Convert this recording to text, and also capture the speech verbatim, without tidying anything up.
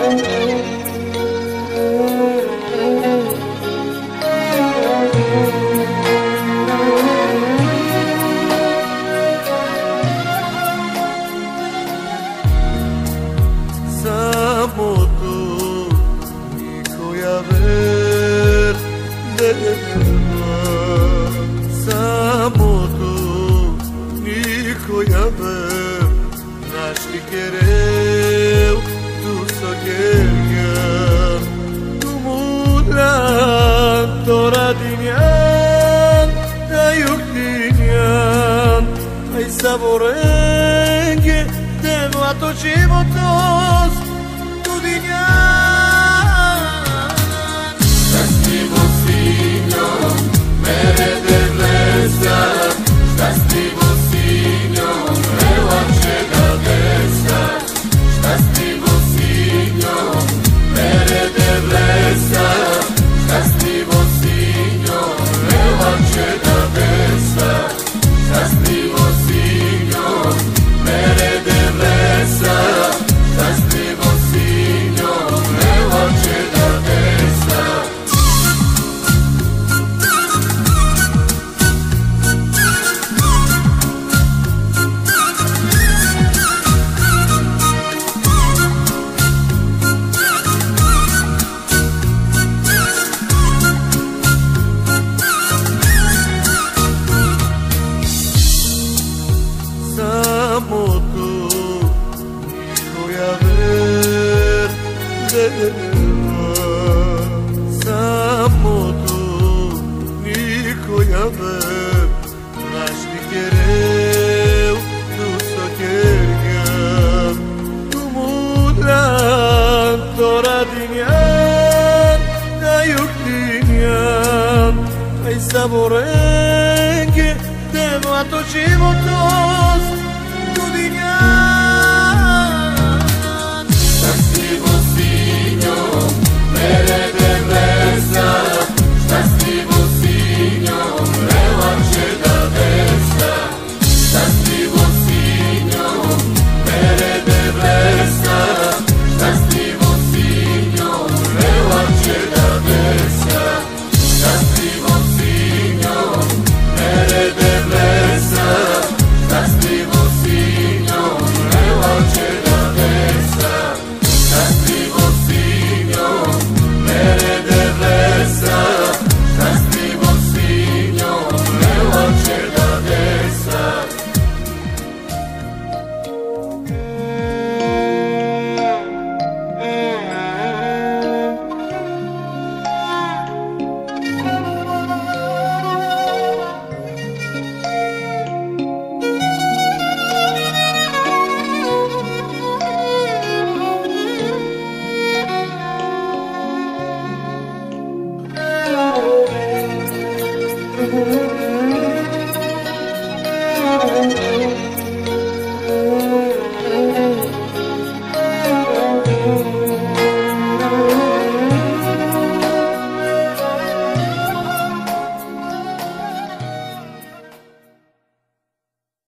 Samo tu nikoja ver nema, samo tu nikoja ver, našli kereu tu sogergan, tu mulan toradinyan, ayukdinyan, ay saborenge temlato životos tu dinyan. Šta s tim osinjom mere de blesa, šta s tim osinjom relače da desa, šta s tim osinjom mere de blesa, šta s tim osinjom relače da desa, šta s tim osinjom mere de blesa, šta s tim osinjom relače da desa. Samo tu nikoja ver nema, samo tu nikoja ver, našli kereu tu sogergan, tu mulan toradinyan, ayukdinyan, ay saborenge temlato životos tu dinyan.